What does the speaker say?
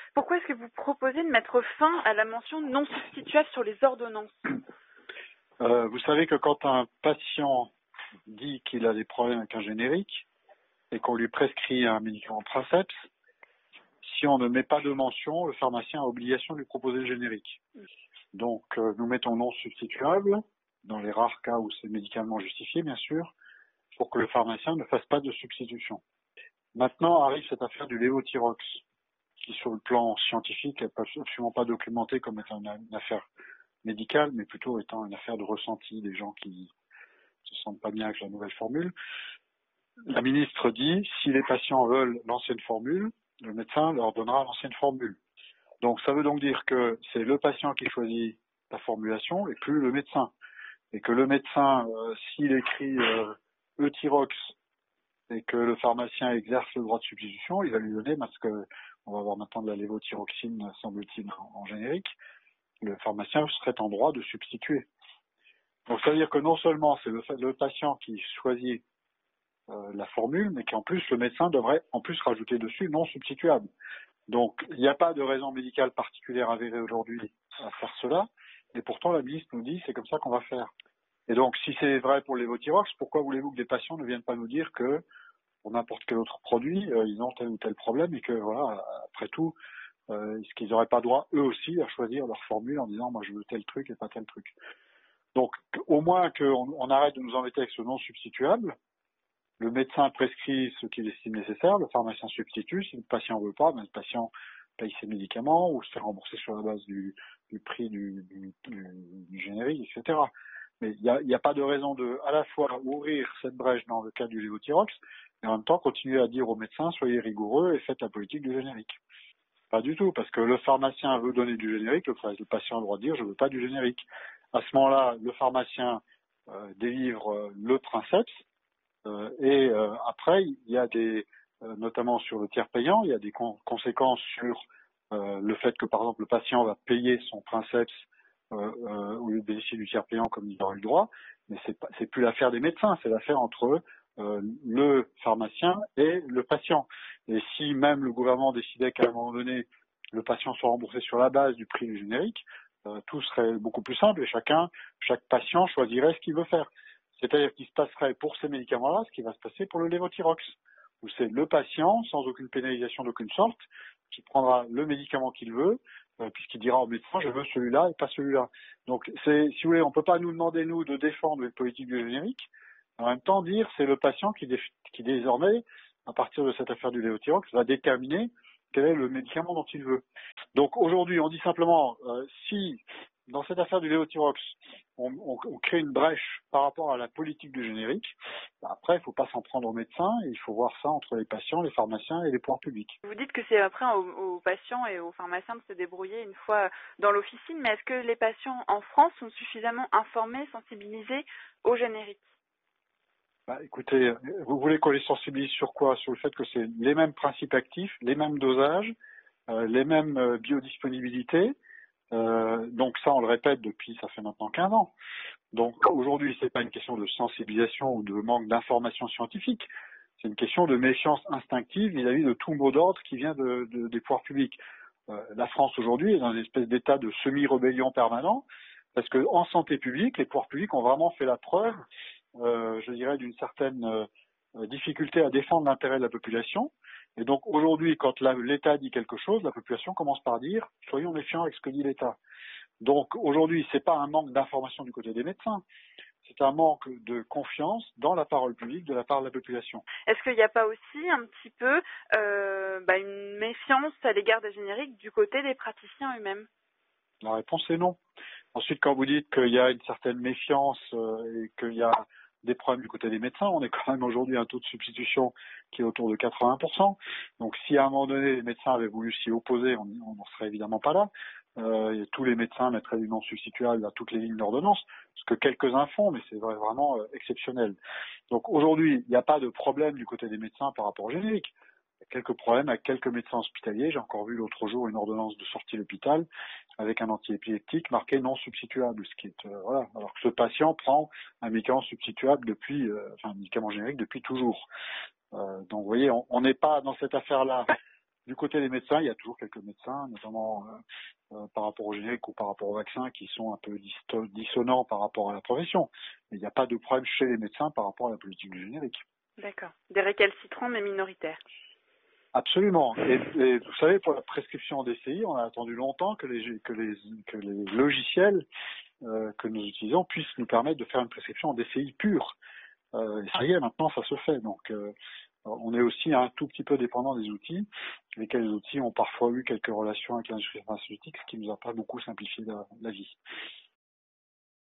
Pourquoi est-ce que vous proposez de mettre fin à la mention non substituable sur les ordonnances? Vous savez que quand un patient dit qu'il a des problèmes avec un générique et qu'on lui prescrit un médicament Princeps, si on ne met pas de mention, le pharmacien a obligation de lui proposer le générique. Donc nous mettons non substituable, dans les rares cas où c'est médicalement justifié bien sûr, pour que le pharmacien ne fasse pas de substitution. Maintenant arrive cette affaire du lévothyrox, qui sur le plan scientifique n'est absolument pas documentée comme étant une affaire médicale, mais plutôt étant une affaire de ressenti des gens qui se sentent pas bien avec la nouvelle formule. La ministre dit, si les patients veulent l'ancienne formule, le médecin leur donnera l'ancienne formule. Donc ça veut donc dire que c'est le patient qui choisit la formulation et plus le médecin. Et que le médecin, s'il écrit Euthyrox et que le pharmacien exerce le droit de substitution, il va lui donner, parce que on va avoir maintenant de la lévothyroxine, semble-t-il, en générique, le pharmacien serait en droit de substituer. Donc ça veut dire que non seulement c'est le patient qui choisit la formule, mais qu'en plus le médecin devrait en plus rajouter dessus non substituable. Donc il n'y a pas de raison médicale particulière avérée aujourd'hui à faire cela, et pourtant la ministre nous dit c'est comme ça qu'on va faire. Et donc si c'est vrai pour les lévothyrox, pourquoi voulez-vous que des patients ne viennent pas nous dire que pour n'importe quel autre produit, ils ont tel ou tel problème et que voilà, après tout, est-ce qu'ils n'auraient pas droit eux aussi à choisir leur formule en disant moi je veux tel truc et pas tel truc. Donc au moins qu'on arrête de nous embêter avec ce non substituable. Le médecin prescrit ce qu'il estime nécessaire, le pharmacien substitue, si le patient ne veut pas, ben le patient paye ses médicaments ou se fait rembourser sur la base du prix du générique, etc. Mais il n'y a pas de raison de à la fois ouvrir cette brèche dans le cas du lévothyrox et en même temps continuer à dire aux médecins soyez rigoureux et faites la politique du générique. Pas du tout, parce que le pharmacien veut donner du générique, le patient a le droit de dire je veux pas du générique. À ce moment-là, le pharmacien délivre le Princeps. Et après, il y a des, notamment sur le tiers payant, il y a des conséquences sur le fait que, par exemple, le patient va payer son Princeps au lieu de bénéficier du tiers payant comme il aurait eu le droit, mais c'est plus l'affaire des médecins, c'est l'affaire entre le pharmacien et le patient. Et si même le gouvernement décidait qu'à un moment donné, le patient soit remboursé sur la base du prix du générique, tout serait beaucoup plus simple et chaque patient choisirait ce qu'il veut faire. C'est-à-dire qu'il se passerait pour ces médicaments-là ce qui va se passer pour le lévothyrox, où c'est le patient, sans aucune pénalisation d'aucune sorte, qui prendra le médicament qu'il veut, puisqu'il dira au médecin je veux celui-là et pas celui-là. Donc si vous voulez, on ne peut pas nous demander, nous, de défendre une politique du générique, en même temps dire c'est le patient qui désormais, à partir de cette affaire du lévothyrox, va déterminer quel est le médicament dont il veut. Donc aujourd'hui, on dit simplement, si dans cette affaire du lévothyrox, on crée une brèche par rapport à la politique du générique, après, il ne faut pas s'en prendre aux médecins, il faut voir ça entre les patients, les pharmaciens et les pouvoirs publics. Vous dites que c'est après aux patients et aux pharmaciens de se débrouiller une fois dans l'officine, mais est-ce que les patients en France sont suffisamment informés, sensibilisés au générique? Écoutez, vous voulez qu'on les sensibilise sur quoi? Sur le fait que c'est les mêmes principes actifs, les mêmes dosages, les mêmes biodisponibilités. Donc ça, on le répète depuis, ça fait maintenant 15 ans. Donc aujourd'hui, c'est pas une question de sensibilisation ou de manque d'information scientifique. C'est une question de méfiance instinctive vis-à-vis de tout mot d'ordre qui vient des pouvoirs publics. La France aujourd'hui est dans une espèce d'état de semi-rébellion permanent parce que en santé publique, les pouvoirs publics ont vraiment fait la preuve, je dirais, d'une certaine difficulté à défendre l'intérêt de la population. Et donc aujourd'hui, quand l'État dit quelque chose, la population commence par dire soyons méfiants avec ce que dit l'État. Donc aujourd'hui, c'est pas un manque d'information du côté des médecins, c'est un manque de confiance dans la parole publique de la part de la population. Est-ce qu'il n'y a pas aussi un petit peu une méfiance à l'égard des génériques du côté des praticiens eux-mêmes? La réponse est non. Ensuite, quand vous dites qu'il y a une certaine méfiance et qu'il y a des problèmes du côté des médecins, on est quand même aujourd'hui à un taux de substitution qui est autour de 80%. Donc si à un moment donné les médecins avaient voulu s'y opposer, on n'en serait évidemment pas là. Et tous les médecins mettraient du non substituable à toutes les lignes d'ordonnance, ce que quelques-uns font, mais c'est vraiment exceptionnel. Donc aujourd'hui, il n'y a pas de problème du côté des médecins par rapport au générique. Il y a quelques problèmes avec quelques médecins hospitaliers. J'ai encore vu l'autre jour une ordonnance de sortie de l'hôpital avec un antiépileptique marqué non substituable, ce qui est voilà. Alors que ce patient prend un médicament substituable depuis, un médicament générique depuis toujours. Donc vous voyez, on n'est pas dans cette affaire-là du côté des médecins, il y a toujours quelques médecins, notamment par rapport au générique ou par rapport au vaccin, qui sont un peu dissonants par rapport à la profession. Mais il n'y a pas de problème chez les médecins par rapport à la politique du générique. D'accord. Des récalcitrants, mais minoritaires. Absolument. Et vous savez, pour la prescription en DCI, on a attendu longtemps que les logiciels que nous utilisons puissent nous permettre de faire une prescription en DCI pure. Et ça y est, maintenant, ça se fait. Donc, on est aussi un tout petit peu dépendant des outils, lesquels les outils ont parfois eu quelques relations avec l'industrie pharmaceutique, ce qui nous a pas beaucoup simplifié la vie.